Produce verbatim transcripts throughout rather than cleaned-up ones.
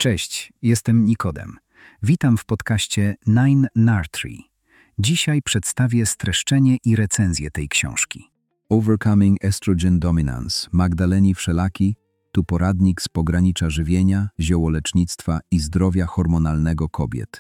Cześć, jestem Nikodem. Witam w podcaście Nine Nartry. Dzisiaj przedstawię streszczenie i recenzję tej książki. Overcoming Estrogen Dominance Magdaleni Wszelaki, tu poradnik z pogranicza żywienia, ziołolecznictwa i zdrowia hormonalnego kobiet.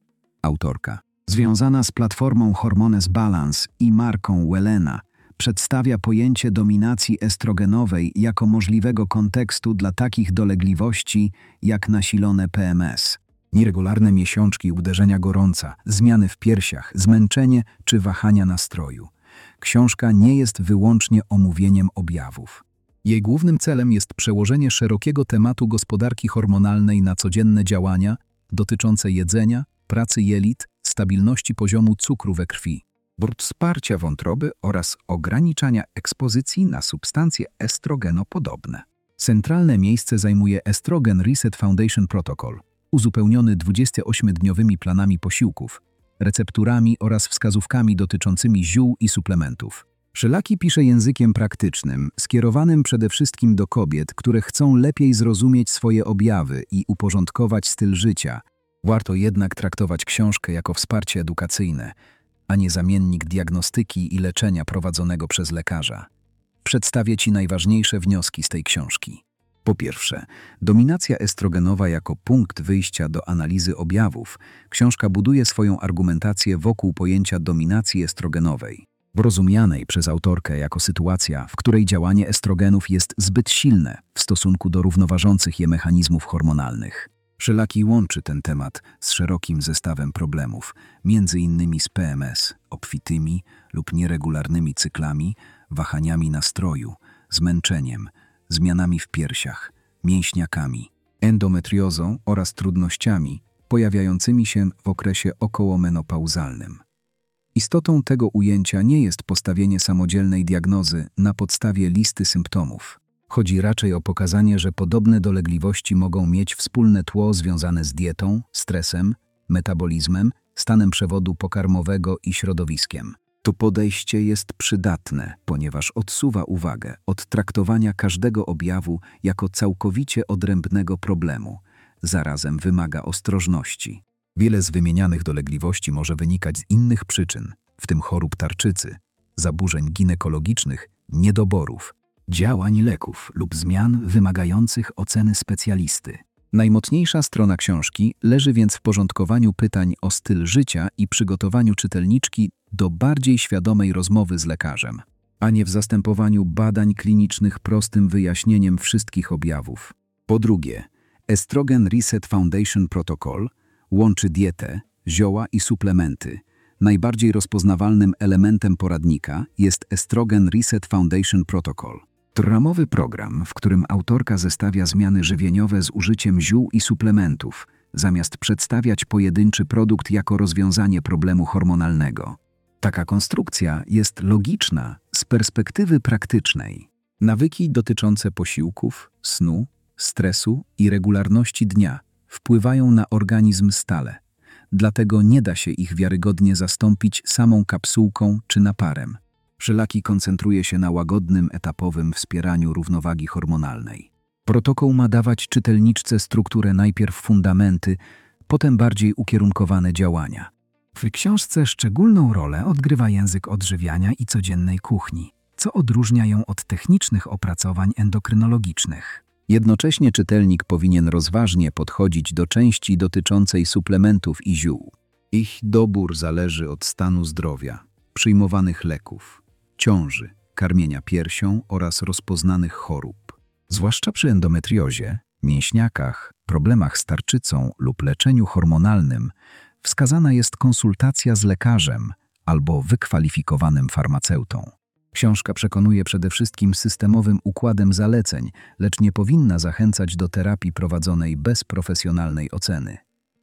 Autorka. Związana z platformą Hormones Balance i marką Wellena, przedstawia pojęcie dominacji estrogenowej jako możliwego kontekstu dla takich dolegliwości jak nasilone P M S. Nieregularne miesiączki, uderzenia gorąca, zmiany w piersiach, zmęczenie czy wahania nastroju. Książka nie jest wyłącznie omówieniem objawów. Jej głównym celem jest przełożenie szerokiego tematu gospodarki hormonalnej na codzienne działania dotyczące jedzenia, pracy jelit, stabilności poziomu cukru we krwi, wsparcia wątroby oraz ograniczania ekspozycji na substancje estrogenopodobne. Centralne miejsce zajmuje Estrogen Reset Foundation Protocol, uzupełniony dwudziestoośmiodniowymi planami posiłków, recepturami oraz wskazówkami dotyczącymi ziół i suplementów. Wszelaki pisze językiem praktycznym, skierowanym przede wszystkim do kobiet, które chcą lepiej zrozumieć swoje objawy i uporządkować styl życia. Warto jednak traktować książkę jako wsparcie edukacyjne, a nie zamiennik diagnostyki i leczenia prowadzonego przez lekarza. Przedstawię Ci najważniejsze wnioski z tej książki. Po pierwsze, dominacja estrogenowa jako punkt wyjścia do analizy objawów. Książka buduje swoją argumentację wokół pojęcia dominacji estrogenowej, rozumianej przez autorkę jako sytuacja, w której działanie estrogenów jest zbyt silne w stosunku do równoważących je mechanizmów hormonalnych. Wszelaki łączy ten temat z szerokim zestawem problemów, między innymi z P M S, obfitymi lub nieregularnymi cyklami, wahaniami nastroju, zmęczeniem, zmianami w piersiach, mięśniakami, endometriozą oraz trudnościami pojawiającymi się w okresie okołomenopauzalnym. Istotą tego ujęcia nie jest postawienie samodzielnej diagnozy na podstawie listy symptomów. Chodzi raczej o pokazanie, że podobne dolegliwości mogą mieć wspólne tło związane z dietą, stresem, metabolizmem, stanem przewodu pokarmowego i środowiskiem. To podejście jest przydatne, ponieważ odsuwa uwagę od traktowania każdego objawu jako całkowicie odrębnego problemu. Zarazem wymaga ostrożności. Wiele z wymienianych dolegliwości może wynikać z innych przyczyn, w tym chorób tarczycy, zaburzeń ginekologicznych, niedoborów, działań leków lub zmian wymagających oceny specjalisty. Najmocniejsza strona książki leży więc w porządkowaniu pytań o styl życia i przygotowaniu czytelniczki do bardziej świadomej rozmowy z lekarzem, a nie w zastępowaniu badań klinicznych prostym wyjaśnieniem wszystkich objawów. Po drugie, Estrogen Reset Foundation Protocol łączy dietę, zioła i suplementy. Najbardziej rozpoznawalnym elementem poradnika jest Estrogen Reset Foundation Protocol. To ramowy program, w którym autorka zestawia zmiany żywieniowe z użyciem ziół i suplementów, zamiast przedstawiać pojedynczy produkt jako rozwiązanie problemu hormonalnego. Taka konstrukcja jest logiczna z perspektywy praktycznej. Nawyki dotyczące posiłków, snu, stresu i regularności dnia wpływają na organizm stale. Dlatego nie da się ich wiarygodnie zastąpić samą kapsułką czy naparem. Wszelaki koncentruje się na łagodnym, etapowym wspieraniu równowagi hormonalnej. Protokół ma dawać czytelniczce strukturę najpierw fundamenty, potem bardziej ukierunkowane działania. W książce szczególną rolę odgrywa język odżywiania i codziennej kuchni, co odróżnia ją od technicznych opracowań endokrynologicznych. Jednocześnie czytelnik powinien rozważnie podchodzić do części dotyczącej suplementów i ziół. Ich dobór zależy od stanu zdrowia, przyjmowanych leków, ciąży, karmienia piersią oraz rozpoznanych chorób. Zwłaszcza przy endometriozie, mięśniakach, problemach z tarczycą lub leczeniu hormonalnym wskazana jest konsultacja z lekarzem albo wykwalifikowanym farmaceutą. Książka przekonuje przede wszystkim systemowym układem zaleceń, lecz nie powinna zachęcać do terapii prowadzonej bez profesjonalnej oceny.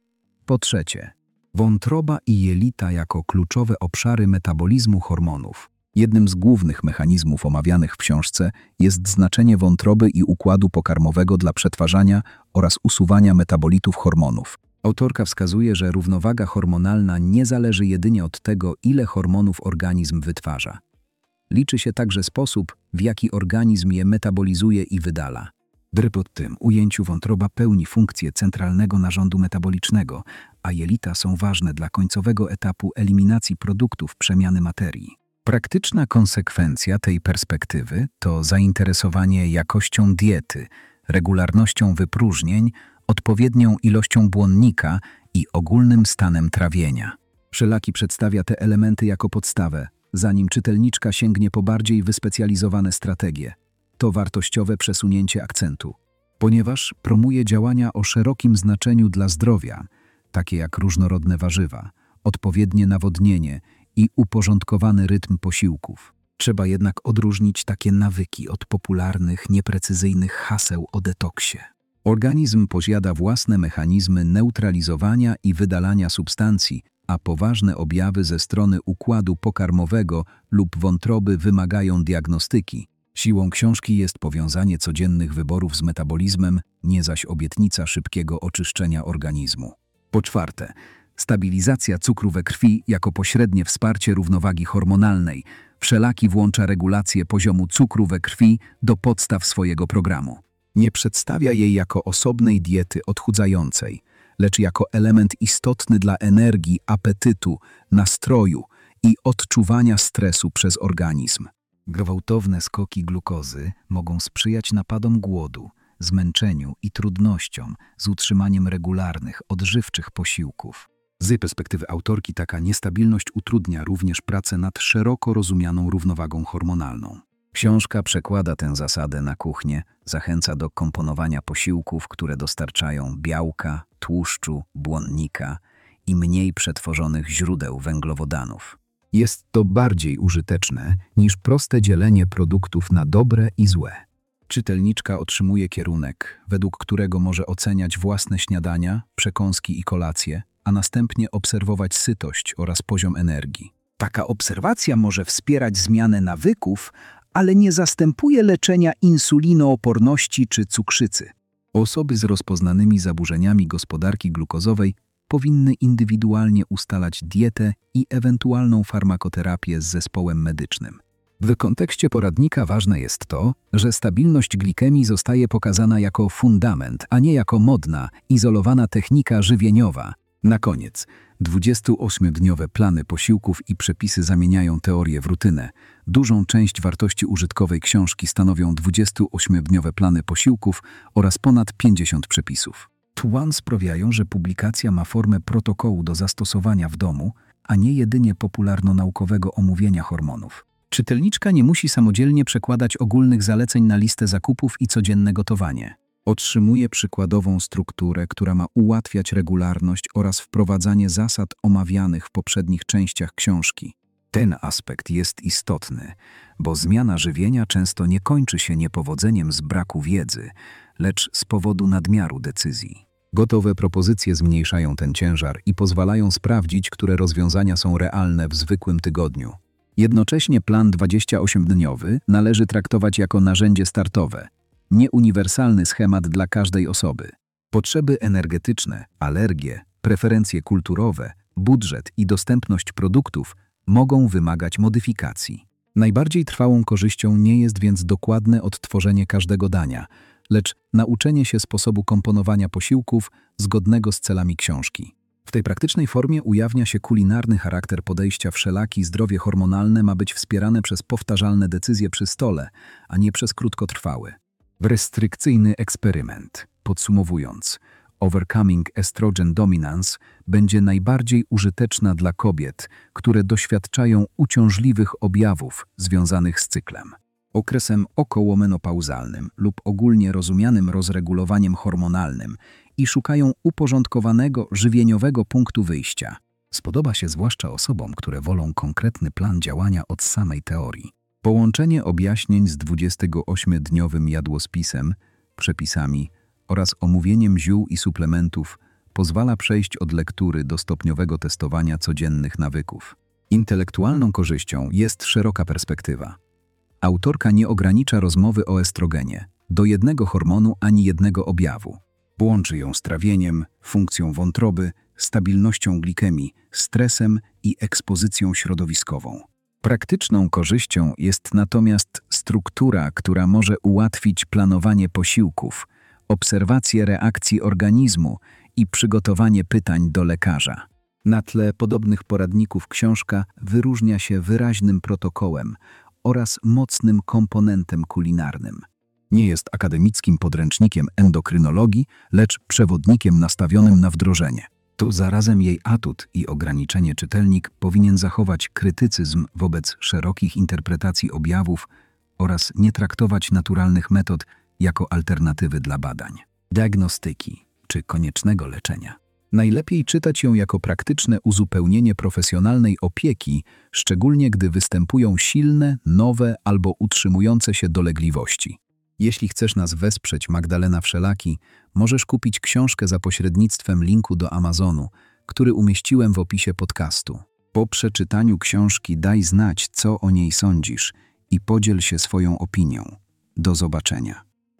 Po trzecie, wątroba i jelita jako kluczowe obszary metabolizmu hormonów. Jednym z głównych mechanizmów omawianych w książce jest znaczenie wątroby i układu pokarmowego dla przetwarzania oraz usuwania metabolitów hormonów. Autorka wskazuje, że równowaga hormonalna nie zależy jedynie od tego, ile hormonów organizm wytwarza. Liczy się także sposób, w jaki organizm je metabolizuje i wydala. W tym ujęciu wątroba pełni funkcję centralnego narządu metabolicznego, a jelita są ważne dla końcowego etapu eliminacji produktów przemiany materii. Praktyczna konsekwencja tej perspektywy to zainteresowanie jakością diety, regularnością wypróżnień, odpowiednią ilością błonnika i ogólnym stanem trawienia. Wszelaki przedstawia te elementy jako podstawę, zanim czytelniczka sięgnie po bardziej wyspecjalizowane strategie. To wartościowe przesunięcie akcentu, ponieważ promuje działania o szerokim znaczeniu dla zdrowia, takie jak różnorodne warzywa, odpowiednie nawodnienie i uporządkowany rytm posiłków. Trzeba jednak odróżnić takie nawyki od popularnych, nieprecyzyjnych haseł o detoksie. Organizm posiada własne mechanizmy neutralizowania i wydalania substancji, a poważne objawy ze strony układu pokarmowego lub wątroby wymagają diagnostyki. Siłą książki jest powiązanie codziennych wyborów z metabolizmem, nie zaś obietnica szybkiego oczyszczenia organizmu. Po czwarte, stabilizacja cukru we krwi jako pośrednie wsparcie równowagi hormonalnej. Wszelaki włącza regulację poziomu cukru we krwi do podstaw swojego programu. Nie przedstawia jej jako osobnej diety odchudzającej, lecz jako element istotny dla energii, apetytu, nastroju i odczuwania stresu przez organizm. Gwałtowne skoki glukozy mogą sprzyjać napadom głodu, zmęczeniu i trudnościom z utrzymaniem regularnych, odżywczych posiłków. Z perspektywy autorki taka niestabilność utrudnia również pracę nad szeroko rozumianą równowagą hormonalną. Książka przekłada tę zasadę na kuchnię, zachęca do komponowania posiłków, które dostarczają białka, tłuszczu, błonnika i mniej przetworzonych źródeł węglowodanów. Jest to bardziej użyteczne niż proste dzielenie produktów na dobre i złe. Czytelniczka otrzymuje kierunek, według którego może oceniać własne śniadania, przekąski i kolacje, a następnie obserwować sytość oraz poziom energii. Taka obserwacja może wspierać zmianę nawyków, ale nie zastępuje leczenia insulinooporności czy cukrzycy. Osoby z rozpoznanymi zaburzeniami gospodarki glukozowej powinny indywidualnie ustalać dietę i ewentualną farmakoterapię z zespołem medycznym. W kontekście poradnika ważne jest to, że stabilność glikemii zostaje pokazana jako fundament, a nie jako modna, izolowana technika żywieniowa. Na koniec, dwudziestoośmiodniowe plany posiłków i przepisy zamieniają teorię w rutynę. Dużą część wartości użytkowej książki stanowią dwudziestoośmiodniowe plany posiłków oraz ponad pięćdziesiąt przepisów. Tłan sprawiają, że publikacja ma formę protokołu do zastosowania w domu, a nie jedynie popularno-naukowego omówienia hormonów. Czytelniczka nie musi samodzielnie przekładać ogólnych zaleceń na listę zakupów i codzienne gotowanie. Otrzymuje przykładową strukturę, która ma ułatwiać regularność oraz wprowadzanie zasad omawianych w poprzednich częściach książki. Ten aspekt jest istotny, bo zmiana żywienia często nie kończy się niepowodzeniem z braku wiedzy, lecz z powodu nadmiaru decyzji. Gotowe propozycje zmniejszają ten ciężar i pozwalają sprawdzić, które rozwiązania są realne w zwykłym tygodniu. Jednocześnie plan dwudziestoośmiodniowy należy traktować jako narzędzie startowe, nie uniwersalny schemat dla każdej osoby. Potrzeby energetyczne, alergie, preferencje kulturowe, budżet i dostępność produktów mogą wymagać modyfikacji. Najbardziej trwałą korzyścią nie jest więc dokładne odtworzenie każdego dania, lecz nauczenie się sposobu komponowania posiłków zgodnego z celami książki. W tej praktycznej formie ujawnia się kulinarny charakter podejścia wszelaki. Zdrowie hormonalne ma być wspierane przez powtarzalne decyzje przy stole, a nie przez krótkotrwały. Restrykcyjny eksperyment. Podsumowując, Overcoming Estrogen Dominance będzie najbardziej użyteczna dla kobiet, które doświadczają uciążliwych objawów związanych z cyklem, okresem okołomenopauzalnym lub ogólnie rozumianym rozregulowaniem hormonalnym i szukają uporządkowanego, żywieniowego punktu wyjścia. Spodoba się zwłaszcza osobom, które wolą konkretny plan działania od samej teorii. Połączenie objaśnień z dwudziestoośmiodniowym jadłospisem, przepisami oraz omówieniem ziół i suplementów pozwala przejść od lektury do stopniowego testowania codziennych nawyków. Intelektualną korzyścią jest szeroka perspektywa. Autorka nie ogranicza rozmowy o estrogenie do jednego hormonu ani jednego objawu. Łączy ją z trawieniem, funkcją wątroby, stabilnością glikemii, stresem i ekspozycją środowiskową. Praktyczną korzyścią jest natomiast struktura, która może ułatwić planowanie posiłków, obserwację reakcji organizmu i przygotowanie pytań do lekarza. Na tle podobnych poradników książka wyróżnia się wyraźnym protokołem oraz mocnym komponentem kulinarnym. Nie jest akademickim podręcznikiem endokrynologii, lecz przewodnikiem nastawionym na wdrożenie. Tu zarazem jej atut i ograniczenie czytelnik powinien zachować krytycyzm wobec szerokich interpretacji objawów oraz nie traktować naturalnych metod jako alternatywy dla badań, diagnostyki czy koniecznego leczenia. Najlepiej czytać ją jako praktyczne uzupełnienie profesjonalnej opieki, szczególnie gdy występują silne, nowe albo utrzymujące się dolegliwości. Jeśli chcesz nas wesprzeć, Magdalena Wszelaki, możesz kupić książkę za pośrednictwem linku do Amazonu, który umieściłem w opisie podcastu. Po przeczytaniu książki daj znać, co o niej sądzisz i podziel się swoją opinią. Do zobaczenia.